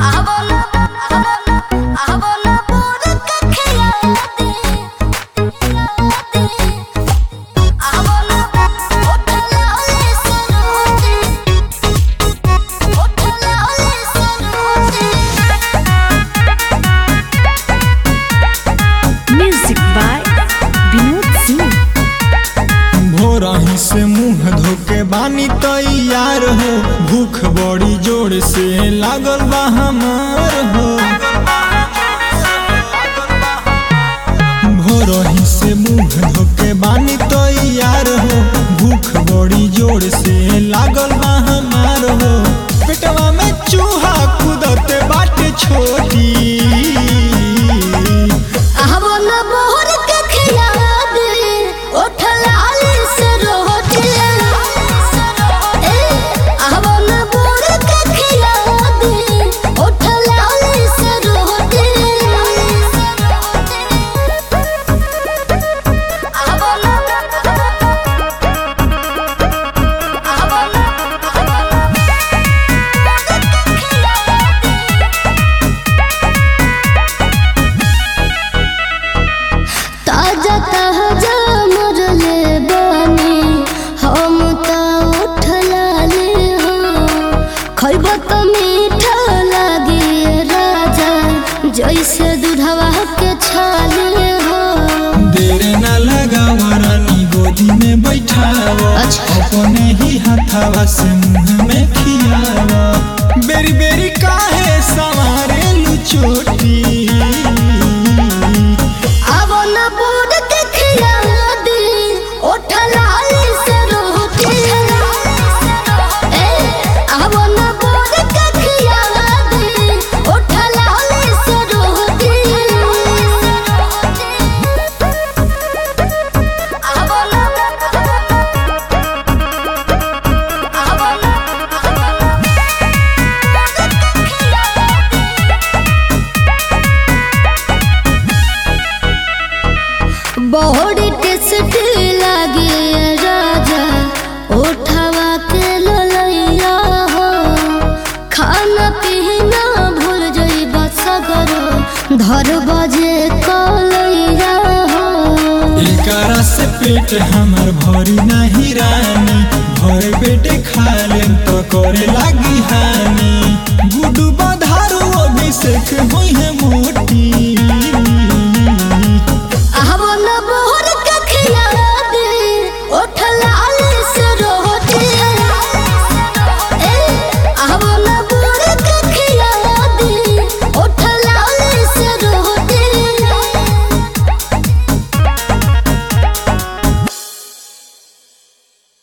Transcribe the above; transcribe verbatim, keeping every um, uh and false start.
भोरही से मुँह धोके बानी तैयार हो, भूख बड़ी जोर से लागल बा हमार हो। भोरही से मुँह धोके बानी तैयार हो, भूख बड़ी जोर से लागल बा हमार हो। पेटवा में चूहा कूदते बाटे छोटी, जैसे दूधवा के छाले हो। देर न लगावा रानी गोदी में बैठावा, अपने ही हाथवा से मुँह में खियावा। बेरी बेरी काहे सवारे लू चोटी, अब न बोल के खिया दी उठला से रोटी। अब न बोल के खिया दी उठला से रोटी। बड़ी टेस्टी लागे राजा उठावा के ललैया हो। खाना पीना भूल जाइबा सगरो धर बजे कलैया हो। एकरा से पेट हमर भरी नहीं रानी, भर पेट खा लेम तो करे लागी हानि। गुडू बधारू अभिषेक होई है मोट